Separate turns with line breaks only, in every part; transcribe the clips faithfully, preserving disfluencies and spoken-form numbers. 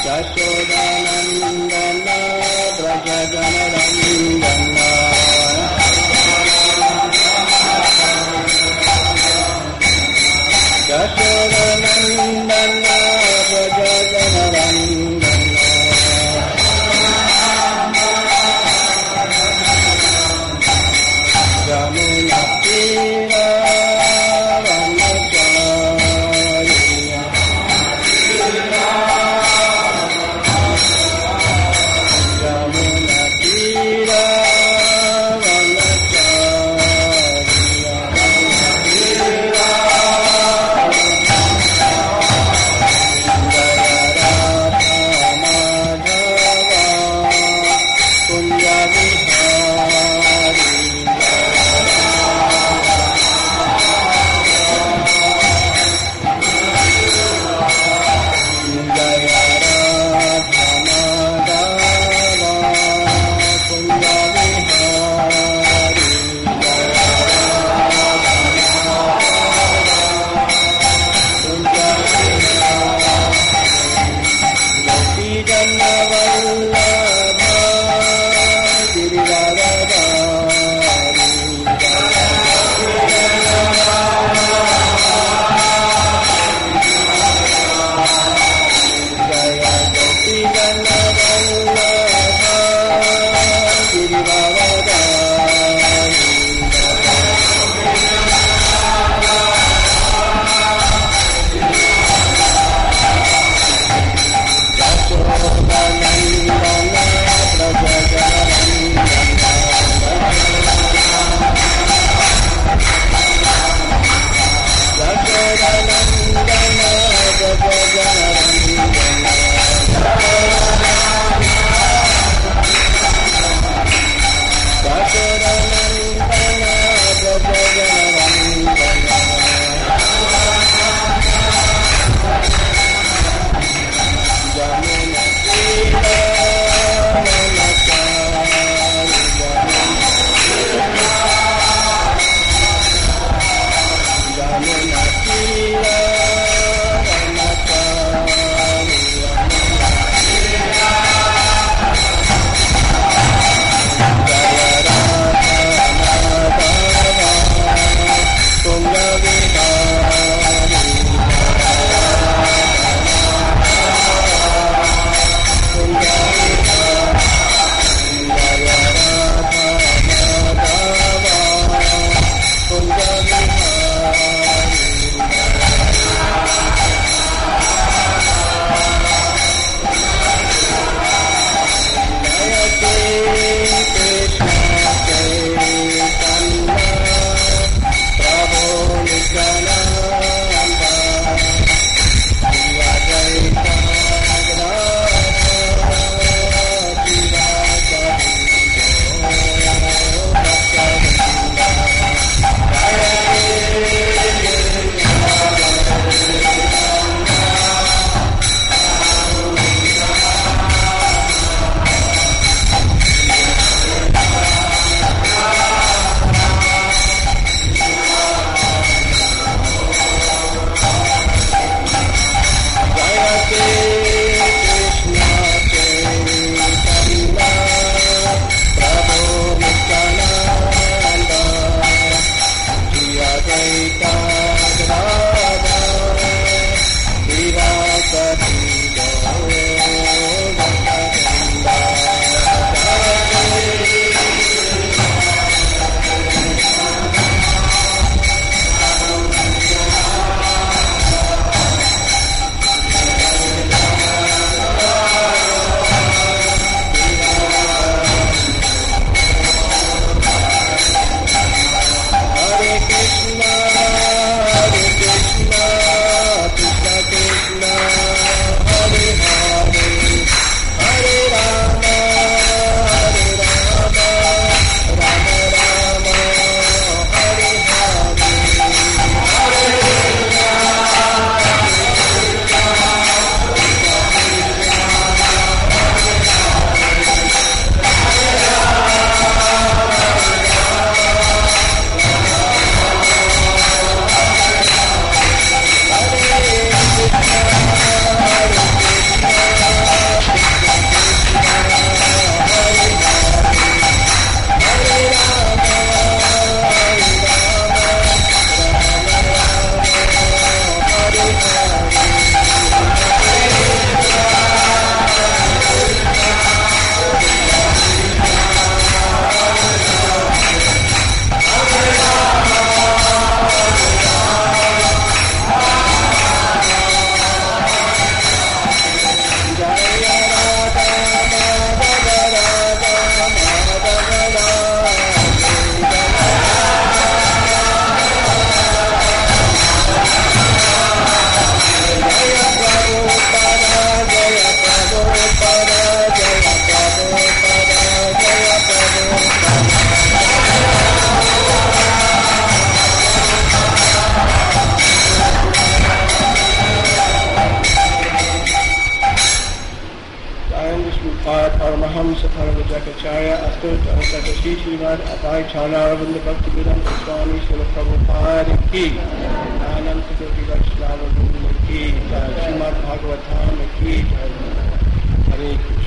Yashodanandana Brajajanarandana Yashodanandana Brajajanarandana Jamunatira Ramacharya Jamunatira Bye. Pad Paramahamsa Paramajakacharya Astut Asatashi Srimad Abhay Charnaravanda Bhaktivedanta Swami Srila Prabhupada Ki Ananta Koti Vaishnava Vrinda Ki Srimad Bhagavatam Ki Hare Krishna.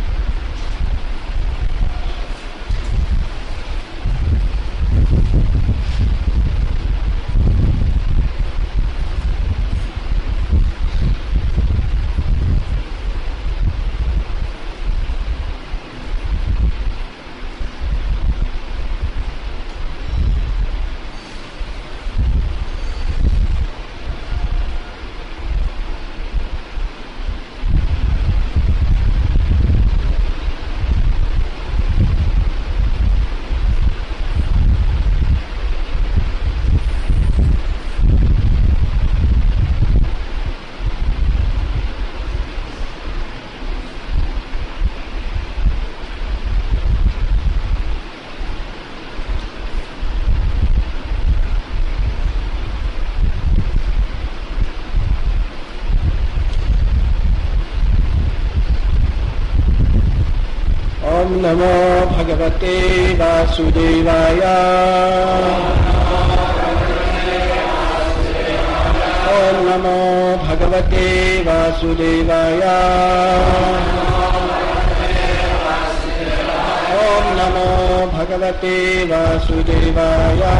Namo Bhagavate Vasudevaya. Om Namo Bhagavate Vasudevaya. Om Namo Bhagavate Vasudevaya.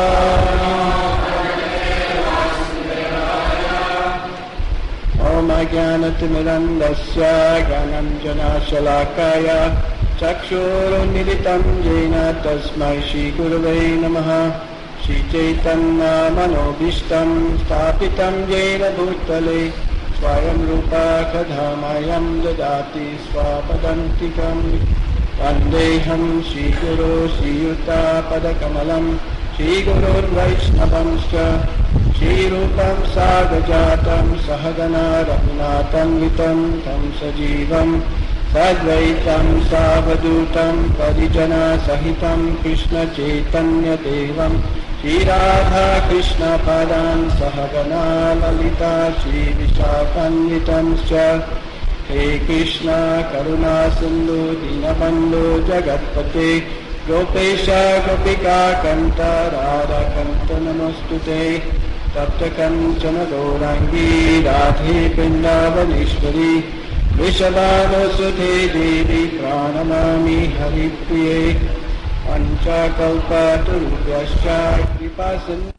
Om Ajnanatirmirandasya Gyananjana Shalakaya Chakshurunmilitam Jena Tasmai Shri Gurave Namaha. Shri Chaitanya Manobhishtam Sthapitam Jena Bhutale Swayam Rupa Kadhamayam Dadati Swapadantikam Vandeham Shri Guru Shri Yuta Padakamalam Shri Guru Vaishnavamscha Shri Rupam Sagajatam Sahagana Raghunatam Vitam Tam Sajivam Sadvaitam Savadutam Parijana Sahitam Krishna Chaitanya Devam Shri Radha Krishna Padan Sahagana Lalita Shri Vishakanitam Scha He Krishna Karuna Sindhu Dinabandhu Jagatpate Gopesha Gopika Kanta Radha Kanta Namostute Tapta Kanchana Gaurangi Radhe Vrindavaneshwari Vrishabhanusute Devi Pranamami Haripriye Pancha Kalpa Turubhyascha Kripasindu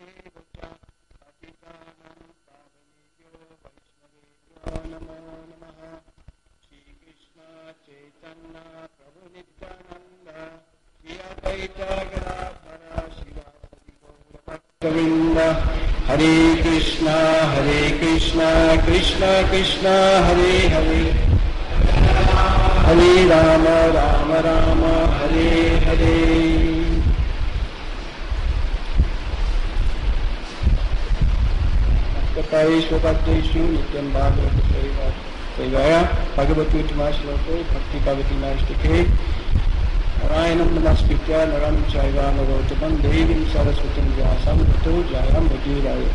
Namo Namaha. Shri Krishna Chaitanya Prabhu Nityananda Shri Advaita Gadadhara Shivasati Gaura Bhaktavinda. Hare Krishna, Hare Krishna, Krishna Krishna, Hare Hare, Hare Rama, Rama Rama, Hare Hare. Kapayeshva Bhakteshu Nityam Bhagavata Sevaya Bhagavatu Uttamashloke Bhakti Bhavati Naishtike Narayanam Namaskritya Naram Chaiva Navarotabam Devim Saraswatim Vyasam Tato Jayam Bhagiraya.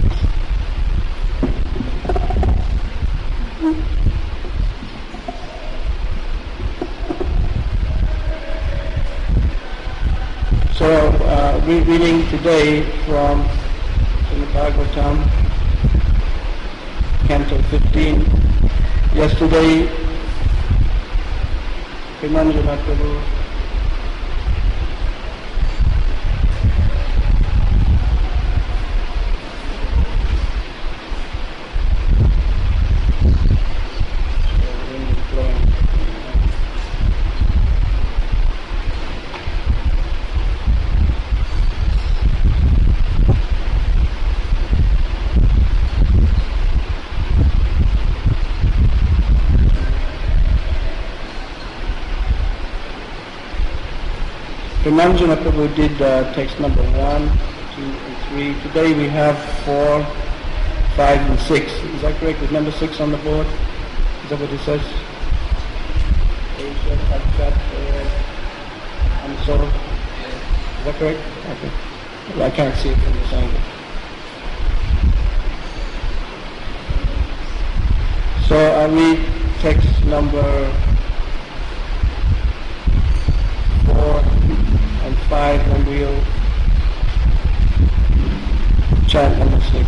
So, uh, we're reading today from Srimad Bhagavatam, Canto fifteen. Yesterday, Primanjana Prabhu Primanjana Prabhu did uh, text number one, two, and three. Today we have four, five, and six. Is that correct? Is number six on the board? Is that what it says? And so, is that correct? Okay. Well, I can't see it from this angle. So I read text number and five when we'll chant number six.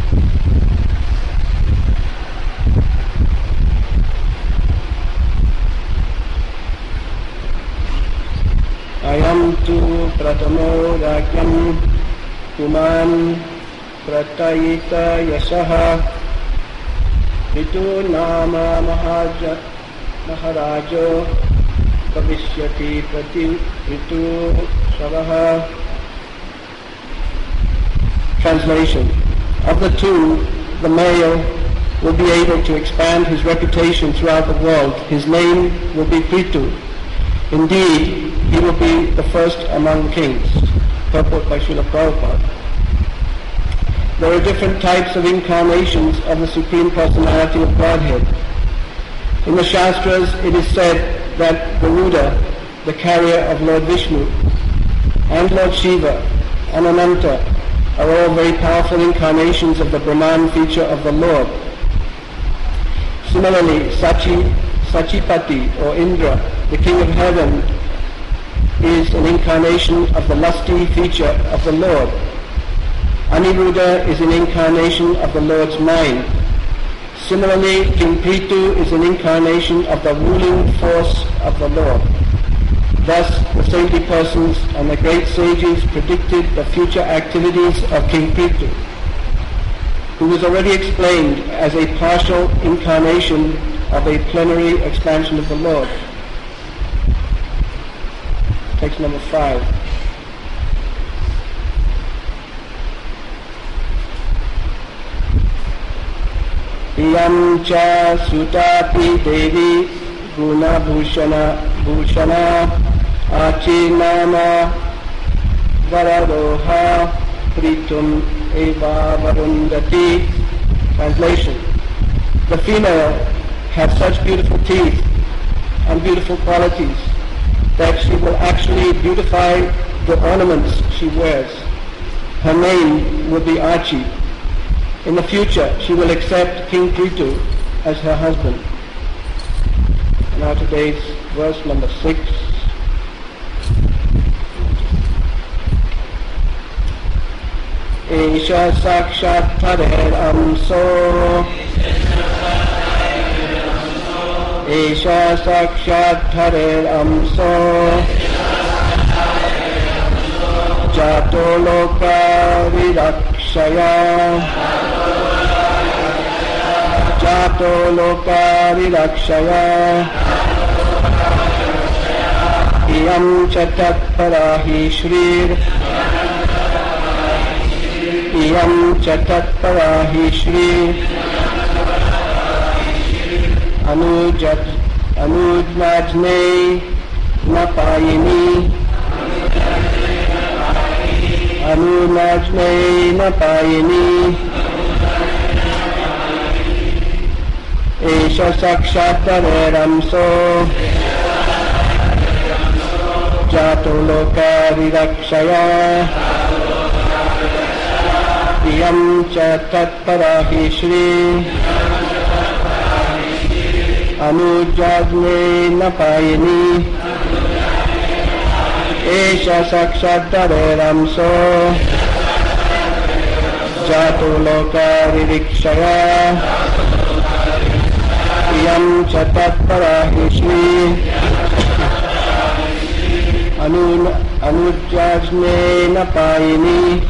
Ayam tu pratamo rakyam kuman pratayita yasaha ritu nama mahaja maharajo kavishyati prati ritu savaha. Translation. Of the two, the male will be able to expand his reputation throughout the world. His name will be Prithu. Indeed, he will be the first among kings. Purport by Srila Prabhupada. There are different types of incarnations of the Supreme Personality of Godhead. In the Shastras, it is said that Garuda, the carrier of Lord Vishnu, and Lord Shiva, and Ananta, are all very powerful incarnations of the Brahman feature of the Lord. Similarly, Sachi, Sachipati, or Indra, the king of heaven, is an incarnation of the lusty feature of the Lord. Aniruddha is an incarnation of the Lord's mind. Similarly, King Prithu is an incarnation of the ruling force of the Lord. Thus, the saintly persons and the great sages predicted the future activities of King Prithu, who was already explained as a partial incarnation of a plenary expansion of the Lord. Text number five. Iyam cha sutapi devi guna bhushana bhushana achinama vararoha pritum eva varundati. Translation. The female has such beautiful teeth and beautiful qualities that she will actually beautify the ornaments she wears. Her name will be Archi. In the future, she will accept King Prithu as her husband. Now today's verse number six. Esha sakshat tarer amso Esha sakshat tarer amso Jato loka virakshaya Jato loka virakshaya Iyam chatat parahi shrir Iyam chatat parahi shrir Anujat Anujnajne napayini Anujnajne napayini Esha sakshat tareramso Jato loka virakshaya Iyam chatat parahi shri Anujajne napayini Esha sakshat tareramso Jato loka virakshaya Iyam chatat parahi shri Anu Anujajne napayini.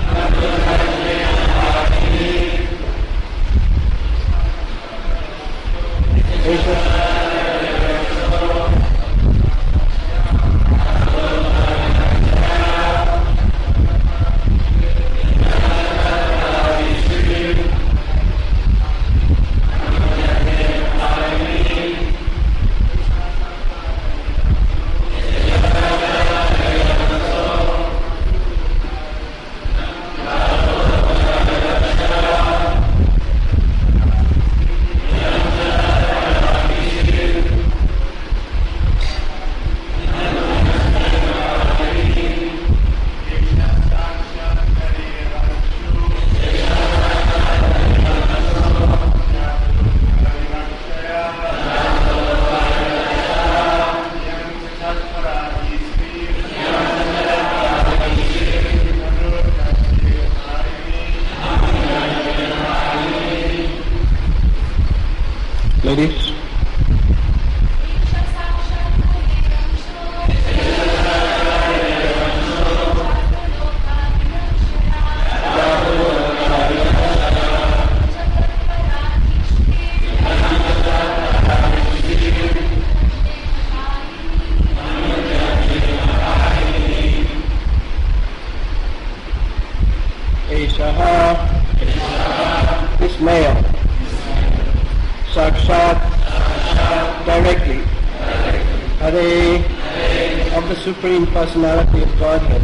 directly. Hare of the Supreme Personality of Godhead.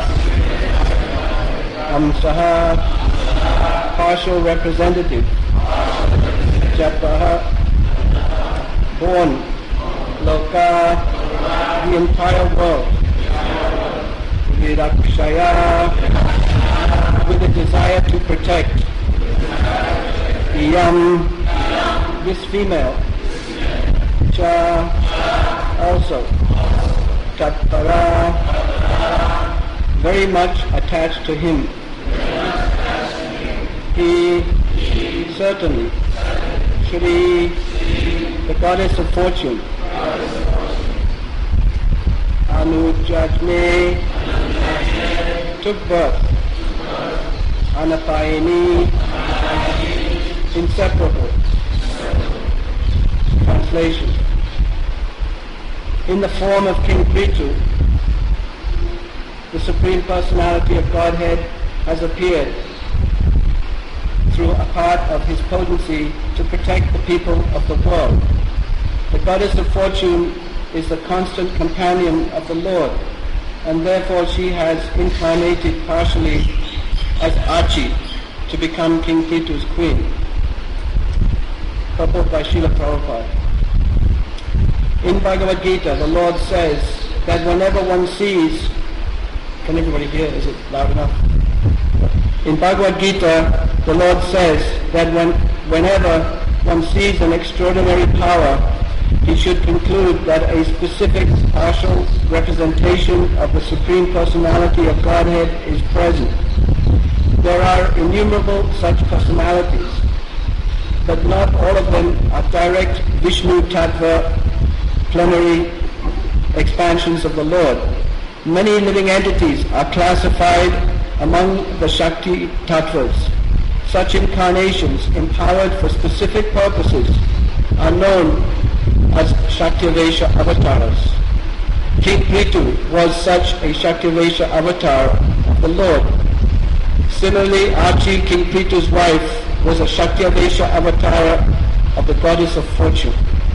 Amsaha, partial representative. Japaha, born. Loka, the entire world. Virakshaya, with a desire to protect. Iyam, this female. Cha, also. Tatpara, very much attached to him. He, certainly. Shri, the goddess of fortune. Anujajne, took birth. Anapayini, inseparable. Translation. In the form of King Prithu, the Supreme Personality of Godhead has appeared through a part of his potency to protect the people of the world. The goddess of fortune is the constant companion of the Lord, and therefore she has incarnated partially as Achi to become King Prithu's queen. Purport by Srila Prabhupada. In Bhagavad Gita, the Lord says that whenever one sees, can everybody hear? Is it loud enough? In Bhagavad Gita, the Lord says that when, whenever one sees an extraordinary power, he should conclude that a specific partial representation of the Supreme Personality of Godhead is present. There are innumerable such personalities, but not all of them are direct Vishnu Tattva plenary expansions of the Lord. Many living entities are classified among the Shakti Tattvas. Such incarnations, empowered for specific purposes, are known as Shaktivesha avatars. King Prithu was such a Shaktivesha avatar of the Lord. Similarly, Achi, King Prithu's wife, was a Shaktivesha avatar of the goddess of fortune.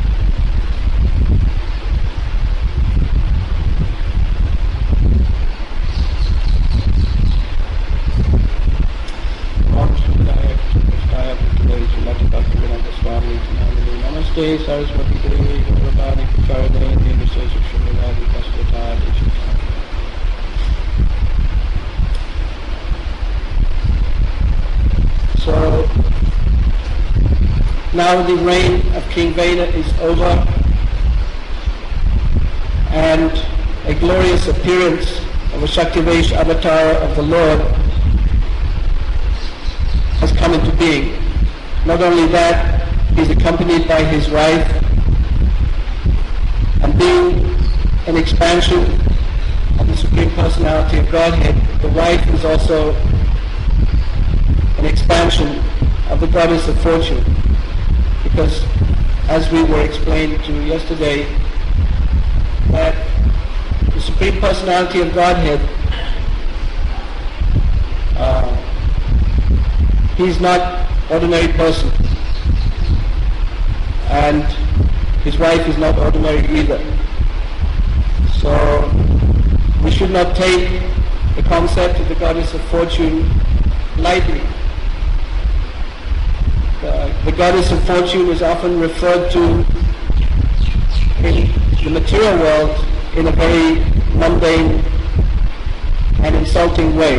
Namaste Saraswati Devi Gauravani Pracharane Nirvisesha Shrimadi Kasvatadi. So now the reign of King Veda is over, and a glorious appearance of a Shaktivesha avatar of the Lord has come into being. Not only that, he is accompanied by his wife, and being an expansion of the Supreme Personality of Godhead, the wife is also an expansion of the goddess of fortune, because as we were explained to yesterday, that the Supreme Personality of Godhead, uh, he's not ordinary person, and his wife is not ordinary either. So we should not take the concept of the goddess of fortune lightly. The, the goddess of fortune is often referred to in the material world in a very mundane and insulting way,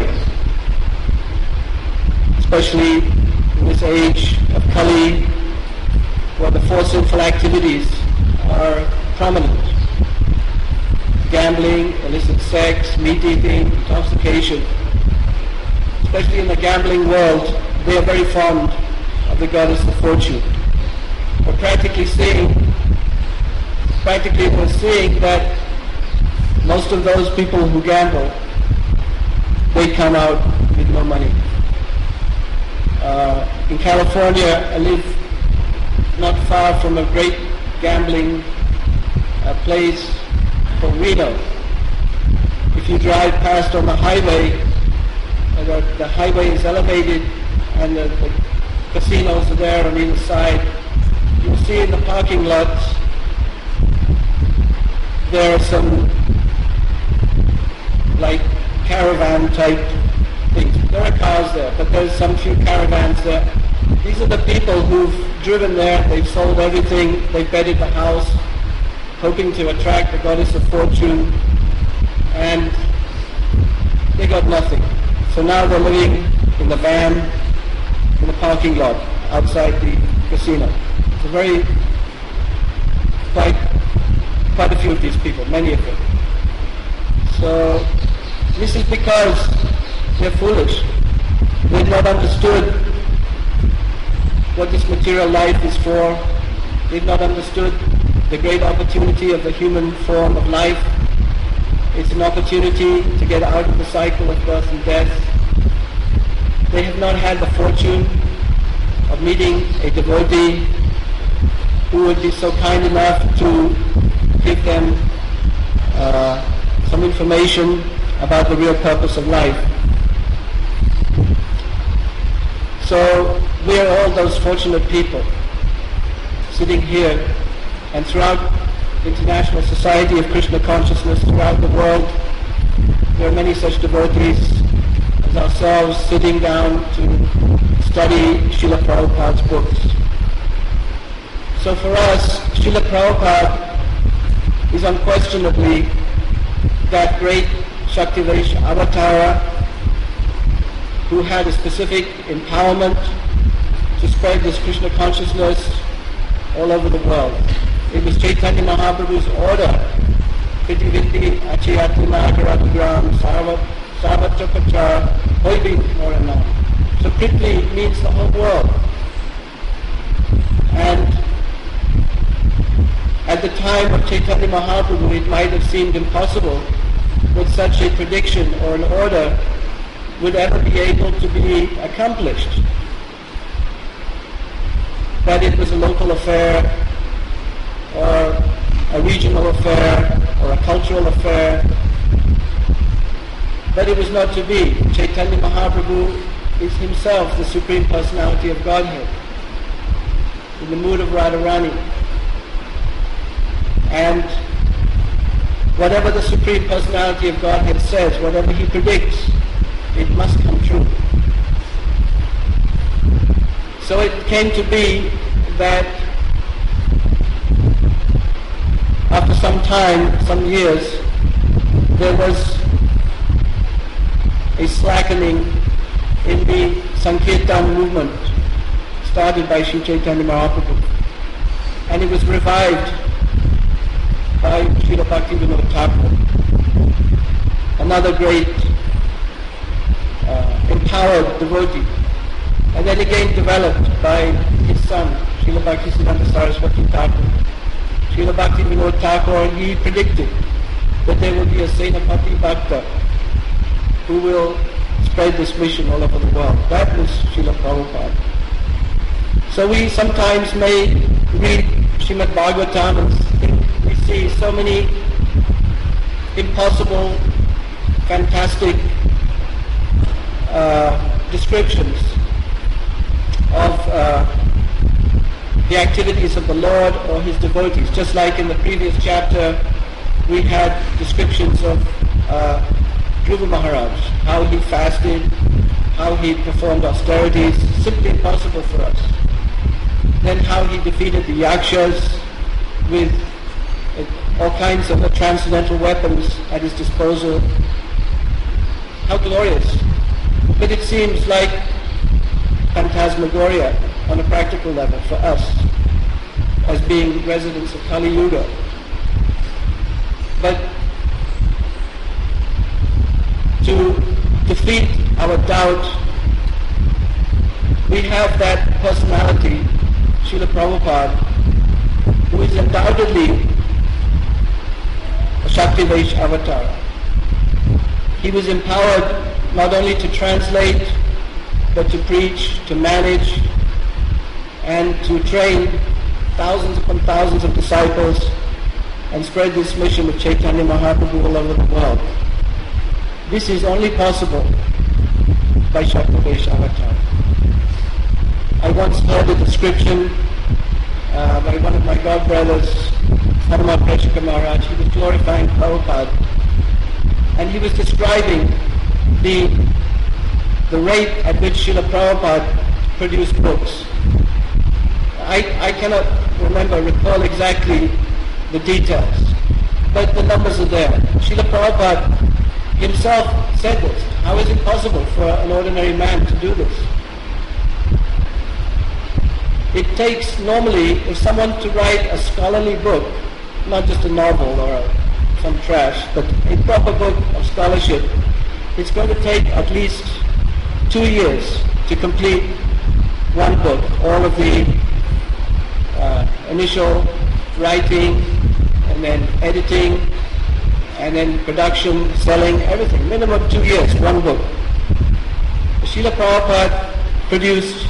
especially in this age of Kali, where the four sinful activities are prominent. Gambling, illicit sex, meat eating, intoxication. Especially in the gambling world, they are very fond of the goddess of fortune. We're practically seeing, practically we're seeing that most of those people who gamble, they come out with no money. Uh, in California, I live not far from a great gambling uh, place called Reno. If you drive past on the highway, uh, the, the highway is elevated and the, the casinos are there on either side. You'll see in the parking lots there are some like caravan type things. There are cars there, but there's some few caravans there. These are the people who've driven there, they've sold everything, they've bedded the house, hoping to attract the goddess of fortune, and they got nothing. So now they're living in the van, in the parking lot, outside the casino. It's a very, quite, quite a few of these people, many of them. So this is because they're foolish. They've not understood what this material life is for. They've not understood the great opportunity of the human form of life. It's an opportunity to get out of the cycle of birth and death. They have not had the fortune of meeting a devotee who would be so kind enough to give them uh, some information about the real purpose of life. So we are all those fortunate people sitting here, and throughout the International Society of Krishna Consciousness throughout the world, there are many such devotees as ourselves sitting down to study Srila Prabhupada's books. So for us, Srila Prabhupada is unquestionably that great Shaktivesh Avatara who had a specific empowerment to spread this Krishna consciousness all over the world. It was Chaitanya Mahaprabhu's order, Kriti Vitti Achiyati Nagaradagram Sarvatra Pachar Hoibin Moranam. So Kriti means the whole world. And at the time of Chaitanya Mahaprabhu, it might have seemed impossible that such a prediction or an order would ever be able to be accomplished. That it was a local affair, or a regional affair, or a cultural affair. But it was not to be. Chaitanya Mahaprabhu is himself the Supreme Personality of Godhead, in the mood of Radharani. And whatever the Supreme Personality of Godhead says, whatever he predicts, it must come true. So it came to be that after some time, some years, there was a slackening in the Sankirtan movement started by Sri Chaitanya Mahaprabhu. And it was revived by Srila Bhaktivinoda Thakur, another great uh, empowered devotee. And then again developed by his son, Srila Bhaktisiddhanta Saraswati Thakur. Srila Bhaktivinoda Thakur, he predicted that there will be a Senapati Bhakta who will spread this mission all over the world. That was Srila Prabhupada. So we sometimes may read Srimad Bhagavatam and think we see so many impossible, fantastic uh, descriptions of uh, the activities of the Lord or His devotees. Just like in the previous chapter, we had descriptions of uh, Dhruva Maharaj, how he fasted, how he performed austerities, simply impossible for us. Then how he defeated the Yakshas with uh, all kinds of uh, transcendental weapons at his disposal. How glorious. But it seems like phantasmagoria on a practical level for us as being residents of Kali Yuga. But to defeat our doubt, we have that personality, Srila Prabhupada, who is undoubtedly a Shaktivesh Avatara. He was empowered not only to translate, but to preach, to manage, and to train thousands upon thousands of disciples and spread this mission of Chaitanya Mahaprabhu all over the world. This is only possible by Shaktivesh Avatara. I once heard a description uh, by one of my godbrothers Hanuman Prashika Maharaj, he was glorifying Prabhupada, and he was describing the, the rate at which Srila Prabhupada produced books. I, I cannot remember, recall exactly the details, but the numbers are there. Srila Prabhupada himself said this. How is it possible for an ordinary man to do this? It takes normally, if someone to write a scholarly book, not just a novel or a, some trash, but a proper book of scholarship, it's going to take at least two years to complete one book. All of the uh, initial writing, and then editing, and then production, selling, everything. Minimum two years, one book. Srila Prabhupada produced,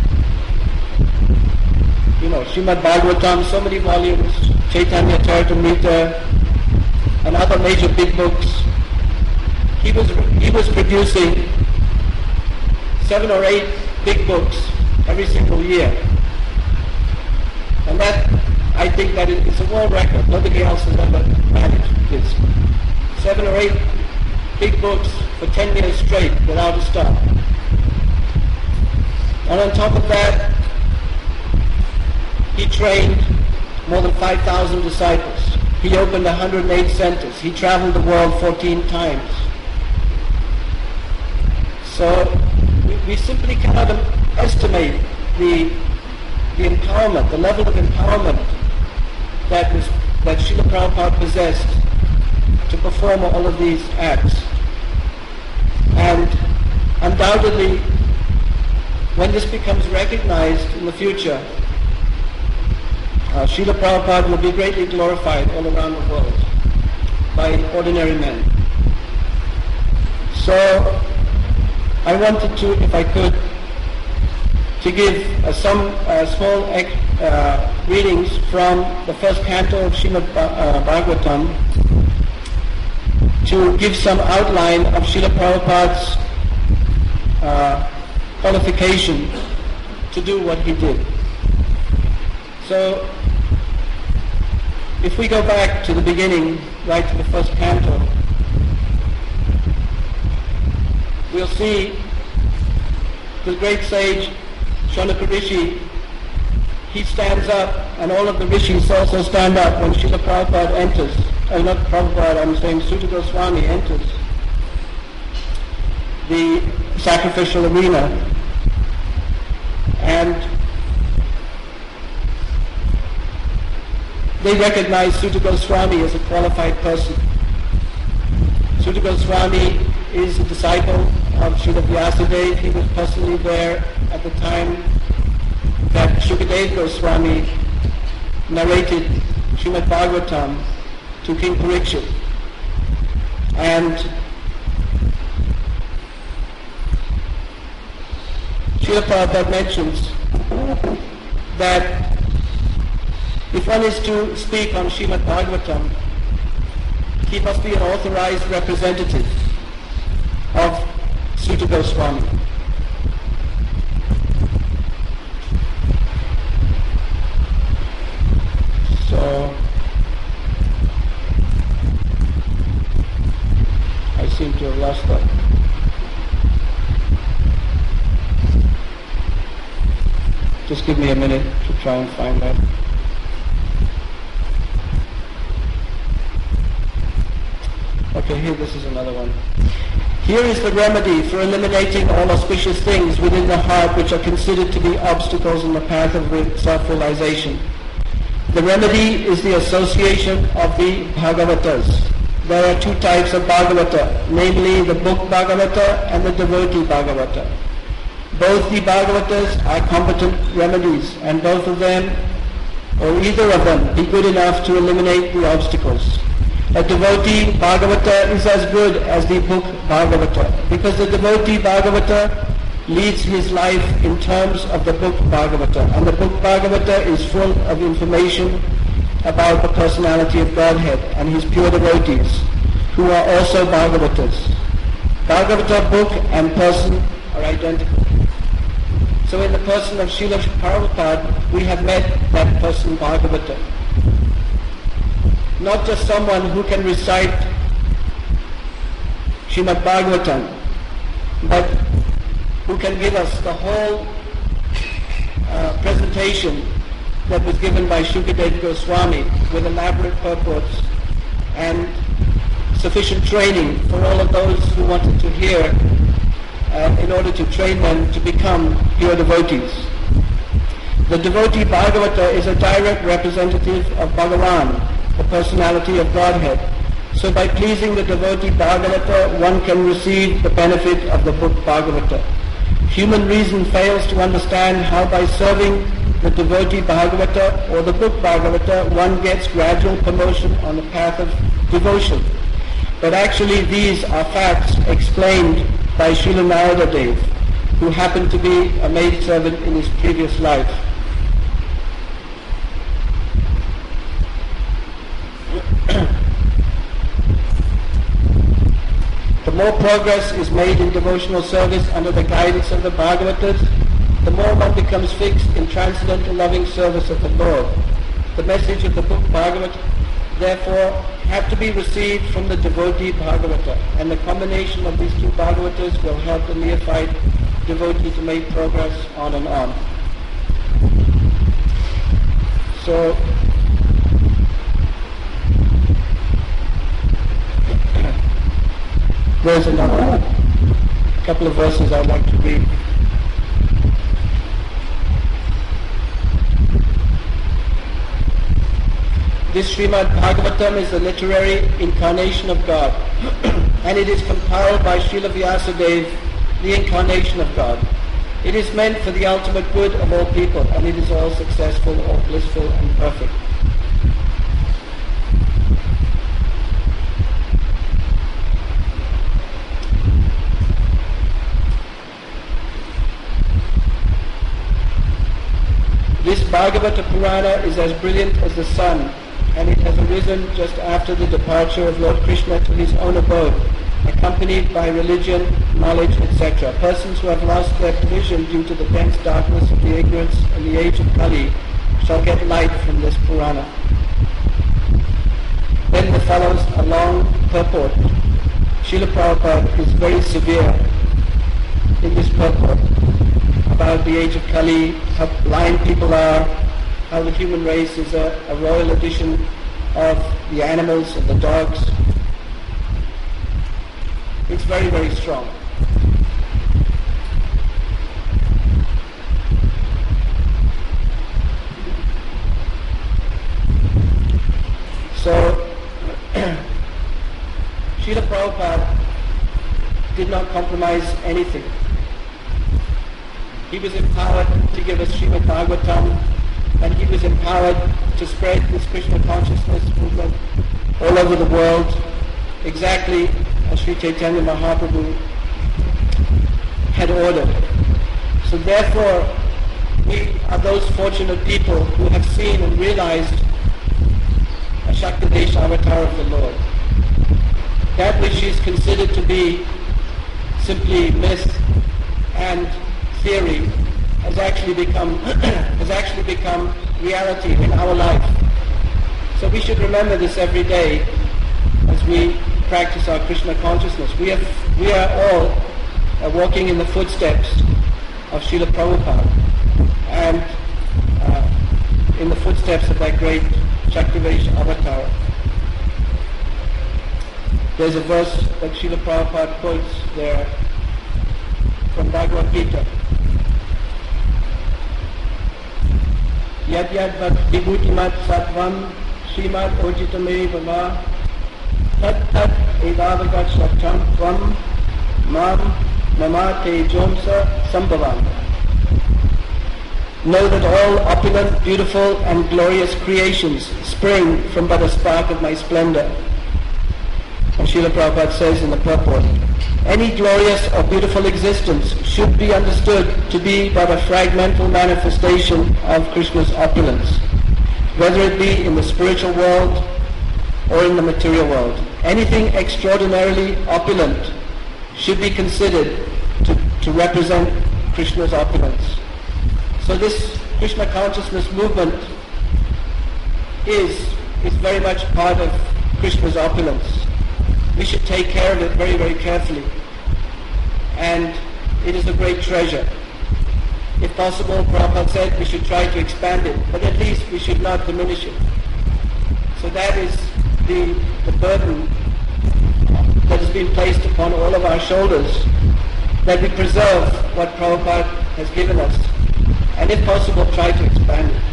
you know, Srimad Bhagavatam, so many volumes, Chaitanya Charitamrita, and other major big books. He was he was producing seven or eight big books every single year, and that, I think that it's a world record. Nobody else has ever managed this. Seven or eight big books for ten years straight without a stop. And on top of that, he trained more than five thousand disciples. He opened one hundred eight centers. He traveled the world fourteen times. So we, we simply cannot estimate the, the empowerment, the level of empowerment that was that Srila Prabhupada possessed to perform all of these acts. And undoubtedly, when this becomes recognized in the future, uh, Srila Prabhupada will be greatly glorified all around the world by ordinary men. So I wanted to, if I could, to give uh, some uh, small uh, readings from the first canto of Srimad uh, Bhagavatam, to give some outline of Srila Prabhupada's uh, qualification to do what he did. So, if we go back to the beginning, right to the first canto, we'll see the great sage Shaunaka Rishi. He stands up, and all of the rishis also stand up when Srila Prabhupada enters. Uh, not Prabhupada, I'm saying Suta Goswami enters the sacrificial arena. And they recognize Suta Goswami as a qualified person. Suta Goswami is a disciple of Srila Vyasadeva. He was personally there at the time that Shukadeva Goswami narrated Srimad Bhagavatam to King Parikshit. And Srila Prabhupada mentions that if one is to speak on Srimad Bhagavatam, he must be an authorized representative of Suta Goswami. So, I seem to have lost that. Just give me a minute to try and find that. Okay, here, this is another one. Here is the remedy for eliminating all auspicious things within the heart which are considered to be obstacles in the path of self-realization. The remedy is the association of the Bhagavatas. There are two types of Bhagavata, namely the book Bhagavata and the devotee Bhagavata. Both the Bhagavatas are competent remedies, and both of them, or either of them, be good enough to eliminate the obstacles. A devotee Bhagavata is as good as the book Bhagavata, because the devotee Bhagavata leads his life in terms of the book Bhagavata, and the book Bhagavata is full of information about the personality of Godhead and his pure devotees, who are also Bhagavatas. Bhagavata book and person are identical. So in the person of Srila Prabhupada, we have met that person Bhagavata. not just someone who can recite Srimad Bhagavatam, but who can give us the whole uh, presentation that was given by Shukadeva Goswami with elaborate purports and sufficient training for all of those who wanted to hear uh, in order to train them to become pure devotees. The devotee Bhagavata is a direct representative of Bhagavan, the personality of Godhead. So by pleasing the devotee Bhagavata, one can receive the benefit of the book Bhagavata. Human reason fails to understand how by serving the devotee Bhagavata or the book Bhagavata, one gets gradual promotion on the path of devotion. But actually these are facts explained by Srila Narada Dev, who happened to be a maidservant in his previous life. The more progress is made in devotional service under the guidance of the Bhagavatas, the more one becomes fixed in transcendental loving service of the Lord. The message of the book Bhagavata, therefore, have to be received from the devotee Bhagavata, and the combination of these two Bhagavatas will help the neophyte devotee to make progress on and on. So, there's another couple of verses I'd like to read. This Srimad Bhagavatam is the literary incarnation of God, and it is compiled by Srila Vyasadeva, the incarnation of God. It is meant for the ultimate good of all people, and it is all successful, all blissful and perfect. This Bhagavata Purana is as brilliant as the sun, and it has arisen just after the departure of Lord Krishna to his own abode, accompanied by religion, knowledge, et cetera. Persons who have lost their vision due to the dense darkness of the ignorance and the age of Kali shall get light from this Purana. Then there follows a long purport. Srila Prabhupada is very severe in this purport about the age of Kali, how blind people are, how the human race is a, a royal addition of the animals, of the dogs. It's very, very strong. So, Srila Prabhupada did not compromise anything. He was empowered to give us Srimad Bhagavatam, and he was empowered to spread this Krishna consciousness movement all over the world, exactly as Sri Chaitanya Mahaprabhu had ordered. So therefore, we are those fortunate people who have seen and realized a Shaktidesh avatar of the Lord. That which is considered to be simply myth and theory has actually become has actually become reality in our life. So we should remember this every day as we practice our Krishna consciousness. We have we are all uh, walking in the footsteps of Srila Prabhupada, and uh, in the footsteps of that great Shaktivesh avatar. There's a verse that Srila Prabhupada quotes there from Bhagavad Gita. Yad yad vat vibhutimat sattvam srimad ojitameva va tat tat evavagat sattvam tvam mam mamate jomsa sambhavam. Know that all opulent, beautiful and glorious creations spring from but a spark of my splendor. And Srila Prabhupada says in the purport, any glorious or beautiful existence should be understood to be but a fragmental manifestation of Krishna's opulence, whether it be in the spiritual world or in the material world. Anything extraordinarily opulent should be considered to, to represent Krishna's opulence. So this Krishna consciousness movement is is very much part of Krishna's opulence. We should take care of it very, very carefully. And it is a great treasure. If possible, Prabhupada said we should try to expand it, but at least we should not diminish it. So that is the, the burden that has been placed upon all of our shoulders, that we preserve what Prabhupada has given us, and if possible, try to expand it.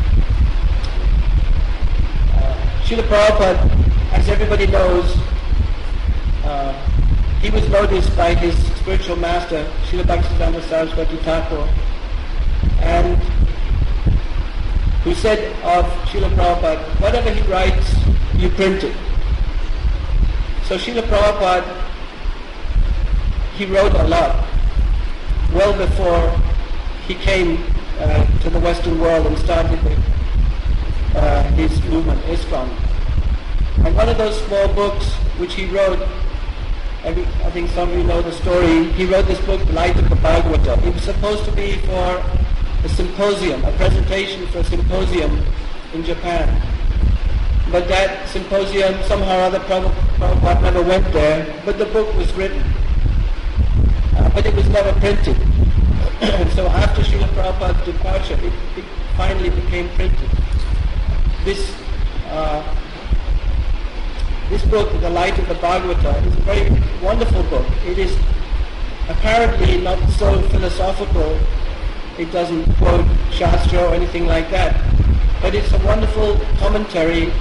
Uh, Srila Prabhupada, as everybody knows, uh, he was noticed by his spiritual master, Srila Bhaktisiddhanta Saraswati Thakur, and who said of Srila Prabhupada, whatever he writes, you print it. So Srila Prabhupada, he wrote a lot, well before he came uh, to the Western world and started the, uh, his movement, ISKCON. And one of those small books which he wrote, every, I think some of you know the story, he wrote this book, Light of the Bhagavata. It was supposed to be for a symposium, a presentation for a symposium in Japan. But that symposium, somehow or other, Prabhupada never went there, but the book was written. Uh, but it was never printed. So after Srila Prabhupada's departure, it, it finally became printed. This uh, this book, The Light of the Bhagavata, is a very wonderful book. It is apparently not so philosophical. It doesn't quote Shastra or anything like that. But it's a wonderful commentary.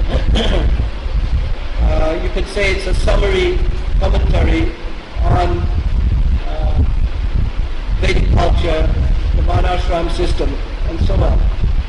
uh, you could say it's a summary commentary on uh, Vedic culture, the Varnashram system, and so on.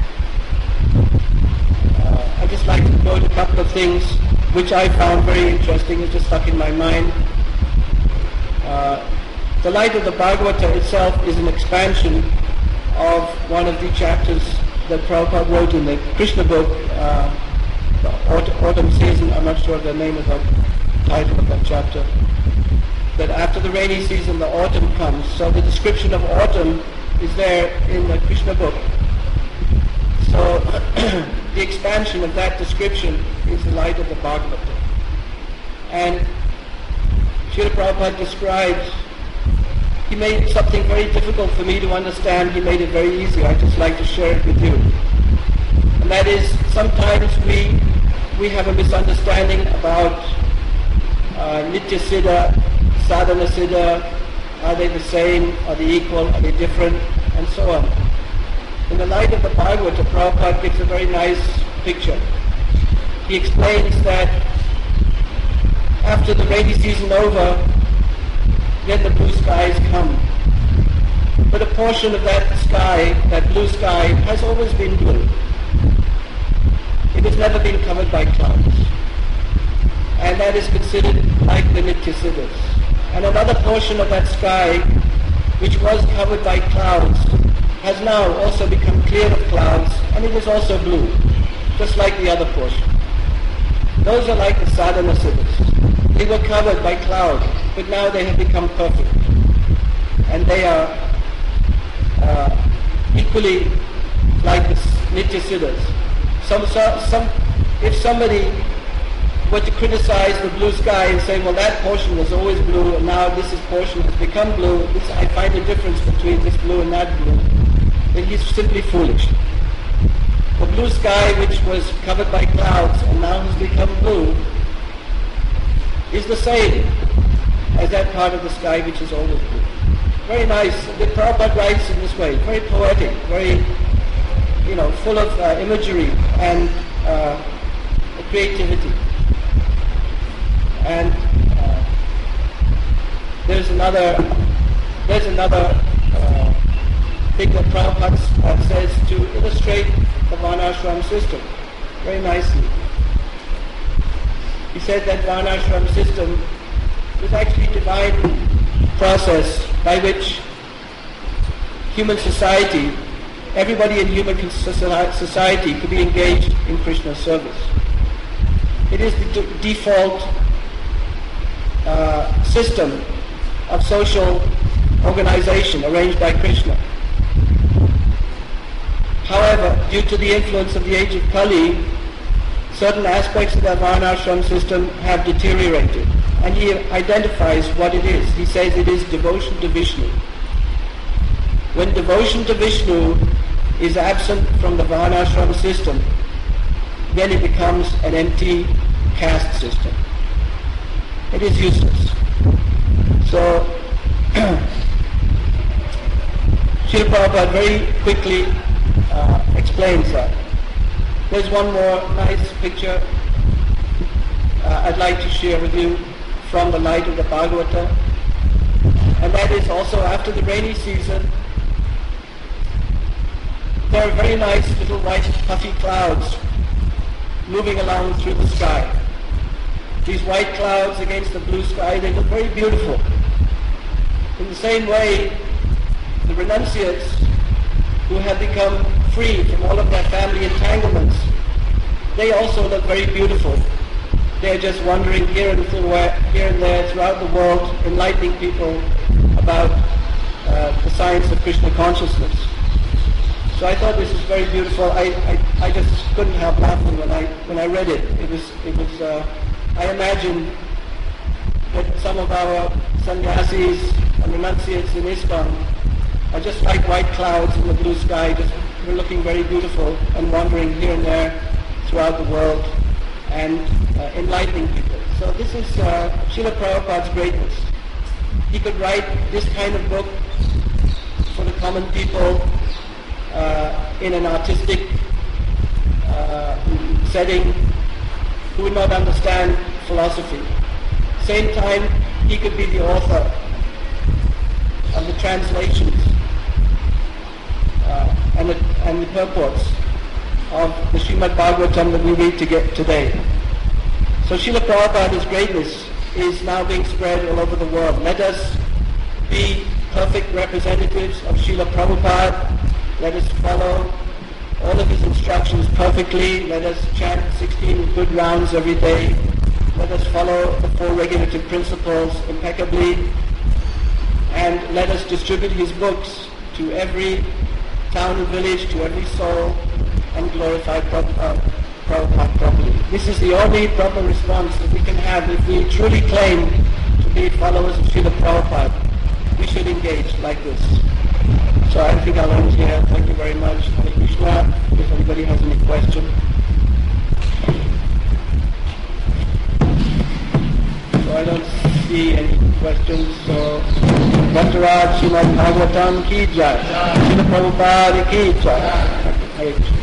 Uh, I'd just like to quote a couple of things which I found very interesting. It just stuck in my mind. Uh, the Light of the Bhagavata itself is an expansion of one of the chapters that Prabhupada wrote in the Krishna book, uh, the aut- autumn season. I'm not sure the name of the title of that chapter. That after the rainy season, the autumn comes. So the description of autumn is there in the Krishna book. So the expansion of that description is the Light of the Bhagavata. And Srila Prabhupada describes, he made something very difficult for me to understand. He made it very easy. I'd just like to share it with you. And that is, sometimes we we have a misunderstanding about uh, Nitya Siddha, Sadhana Siddha. Are they the same? Are they equal? Are they different? And so on. In the Light of the Bhagavata, Prabhupada gives a very nice picture. He explains that after the rainy season over, then the blue skies come. But a portion of that sky, that blue sky, has always been blue. It has never been covered by clouds. And that is considered like the Nitya Siddhas. And another portion of that sky, which was covered by clouds, has now also become clear of clouds, and it is also blue, just like the other portion. Those are like the sadhana siddhas. They were covered by clouds, but now they have become perfect. And they are uh, equally like the nitya siddhas. Some, some, if somebody were to criticize the blue sky and say, well, that portion was always blue, and now this is portion has become blue, this, I find a difference between this blue and that blue, then he's simply foolish. The blue sky, which was covered by clouds and now has become blue, is the same as that part of the sky which is always blue. Very nice. The Prabhupada writes in this way, very poetic, very, you know, full of uh, imagery and uh, creativity. And uh, there's another, there's another uh, thing that Prabhupada says to illustrate the Varnashram system very nicely. He said that Varnashram system is actually a divine process by which human society, everybody in human society could be engaged in Krishna's service. It is the d- default uh, system of social organization arranged by Krishna. However, due to the influence of the age of Kali, certain aspects of the Varnashram system have deteriorated. And he identifies what it is. He says it is devotion to Vishnu. When devotion to Vishnu is absent from the Varnashram system, then it becomes an empty caste system. It is useless. So, Srila Prabhupada very quickly uh, explains that. There's one more nice picture uh, I'd like to share with you from the light of the Bhagavata. And that is also after the rainy season, there are very nice little white puffy clouds moving along through the sky. These white clouds against the blue sky, they look very beautiful. In the same way, the renunciates who have become free from all of their family entanglements, they also look very beautiful. They're just wandering here and, here and there throughout the world, enlightening people about uh, the science of Krishna consciousness. So I thought this was very beautiful. I, I, I just couldn't help laughing when I when I read it. It was it was. Uh, I imagined that some of our sannyasis and renunciates in ISKCON are just like white clouds in the blue sky, just we're looking very beautiful and wandering here and there throughout the world and uh, enlightening people. So this is uh, Srila Prabhupada's greatness. He could write this kind of book for the common people uh, in an artistic uh, setting who would not understand philosophy. Same time, he could be the author of the translations uh, and, the, and the purports of the Srimad Bhagavatam that we read to get today. So Srila Prabhupada's greatness is now being spread all over the world. Let us be perfect representatives of Srila Prabhupada. Let us follow all of his instructions perfectly. Let us chant sixteen good rounds every day. Let us follow the four regulative principles impeccably. And let us distribute his books to every town and village, to every soul, and glorify Prabhupada, Prabhupada properly. This is the only proper response that we can have if we truly claim to be followers of Srila Prabhupada. We should engage like this. So I think I'll end here. Thank you very much. Hare Krishna. If anybody has any question. So I don't see any questions. So Bhattaraj Srimad Bhagavatam ki jai. Srila Prabhupada ki jai. Hare Krishna.